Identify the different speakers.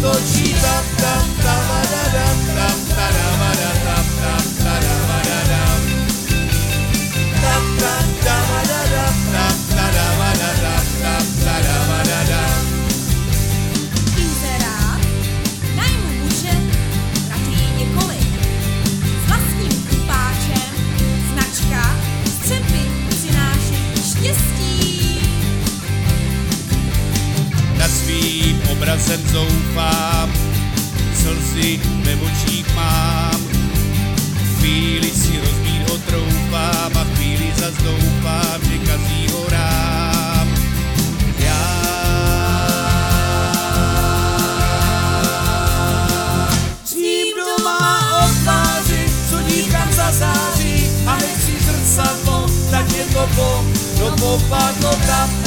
Speaker 1: točí tam tam tavadadam tam tadavadadam tam tadavadadam tam tam tavadadam tam tadavadadam tam tadavadadam.
Speaker 2: Inzerát najmu muže tratí několik. S vlastním kupáčem značka střepy přináší štěstí.
Speaker 1: Na svým obrazem zoufám, slzy ve očích mám. Chvíli si rozbít ho troufám a chvíli zas doufám, že kazí ho rám. Já s ním doma o tváři, co dívkám zazáří, a nechci zrcadlo, tak je to to popadlo tam.